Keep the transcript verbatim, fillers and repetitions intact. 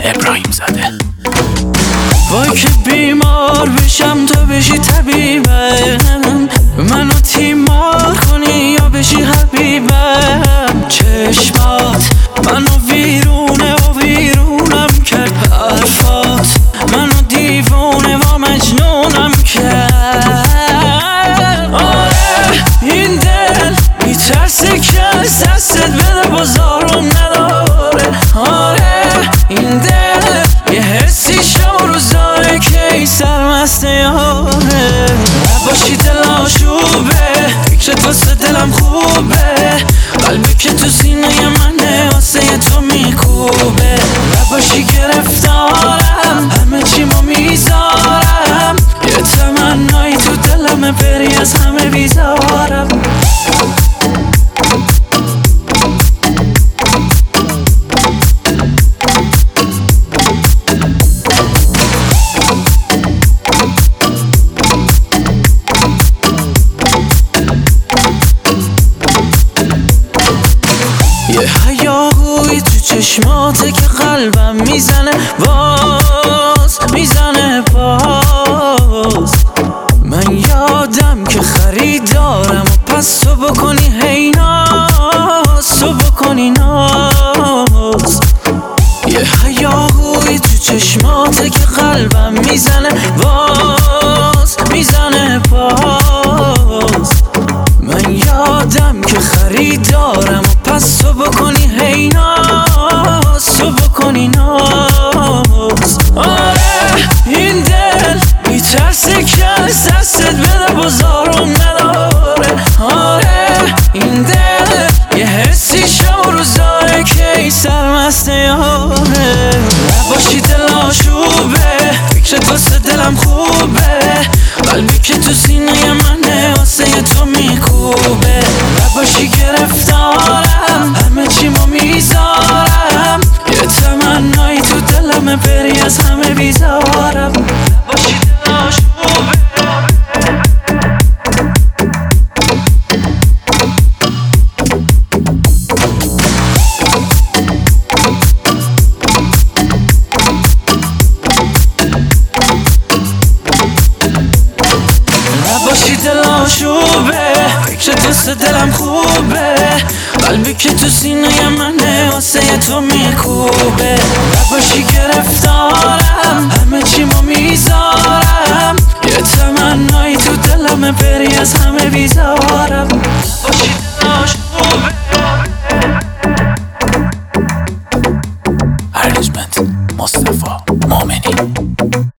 ابراهیم زاده. وای که بیمار بشم تو بشی طبیبم، منو تیمار کنی یا بشی حبیبم. چشمات منو ویرونه و ویرونم کرد، حرفات منو دیوونه و مجنونم کرد. آره این دل میترسه که از دستت بده بازارم نداره. آره این دل یه حسی شب و روز داره که ای سرمست یاره. نباشی دل آشوبه، فکرت واسه دلم خوبه، قلبی که تو سینه منه واسه تو میکوبه. نباشی گرفتارم، همه چیمو میذارم، یه تمنایی تو دلمه بری از همه بیزارم. یه هیاهوی تو چشماته که قلبم میزنه باز، میزنه باز. من یادم که خریدارم و پس تو بکنی هی ناز، تو بکنی ناز. یه هیاهوی تو چشماته که قلبم میزنه باز، میزنه باز. من یادم که خریدارم و پس تو بکنی هی ناز، تو بکنی ناز. آره این دل میترسه که از دستت بده بازارم نداره. آره این دل یه حسی شب و روز داره که ای سرمست یاره. نباشی دل آشوبه، فکرت واسه دلم خوبه، قلبی که تو سینه منه واسه تو میکوبه. نباشی گرفتارم، همه چیمو میذارم، یه تمنایی تو دلمه بری از همه بیزارم. نباشی دل آشوبه. نباشی دل آشوبه، فکرت واسه دلم خوبه، قلبی که تو سینه منه واسه تو میکوبه. نباشی گرفتارم، همه چیمو میذارم، یه تمنایی تو دلمه بری از همه بیزارم. نباشی دل آشوبه. ارنجمنت مصطفی مومنی.